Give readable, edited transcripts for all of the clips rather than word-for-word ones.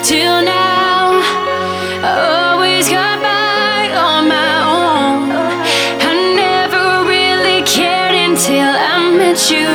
till now. I always got by on my own. I never really cared until I met you.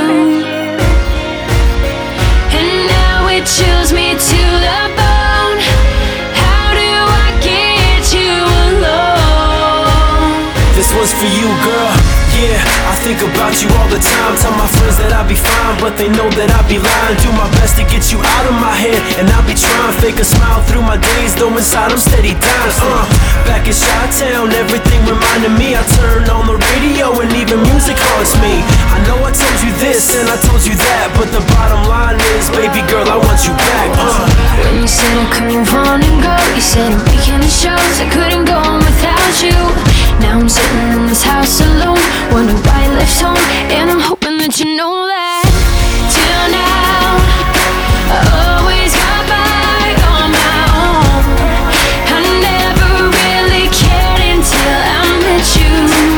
And now it chills me to the bone. How do I get you alone? This one's for you, girl. Yeah, I think about you all the time. Tell my friends that I'll be fine, but they know that I'll be lying. Do my best to get you out of my head, and I'll be trying to fake a smile through my days, though inside I'm steady dying. Back in Chi-Town, everything reminded me. I turn on the radio and even music haunts me. I know I told you this and I told you that, but the bottom line is, baby girl, I want you back. When you said I couldn't run and go, you said I'm making the shows, I couldn't go on without you. Now I'm sitting in this house alone, wonder why I left home, and I'm hoping that you know that. Till now, I always got by on my own. I never really cared until I met you.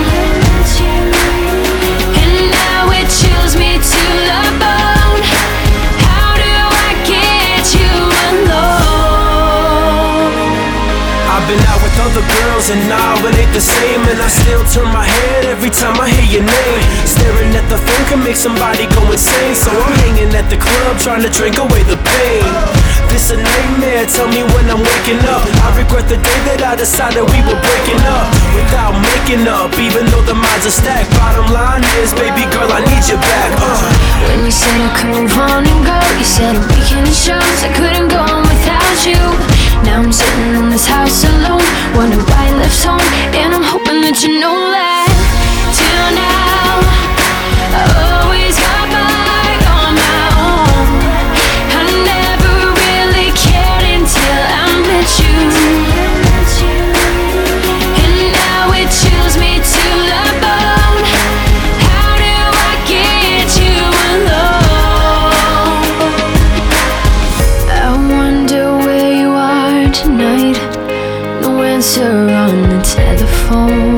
And now it chills me to the bone. How do I get you alone? I've been out with other girls and now it ain't the same, and I still turn my head every time I hear your name. Staring at the phone can make somebody go insane, so I'm hanging at the club trying to drink away the pain. This a nightmare, tell me when I'm waking up. I regret the day that I decided we were breaking up without making up, even though the minds are stacked. Bottom line is, baby girl, I need you back. When you said I couldn't run and go, you said I'm making the shows, I couldn't go on without you. Now I'm sitting in this house alone, wonder why I left home, and I'm hoping that you know that. Till now, I always got by on my own. I never really cared until I met you. And now it chills me to the bone. How do I get you alone? I wonder where you are tonight. No answer on the telephone.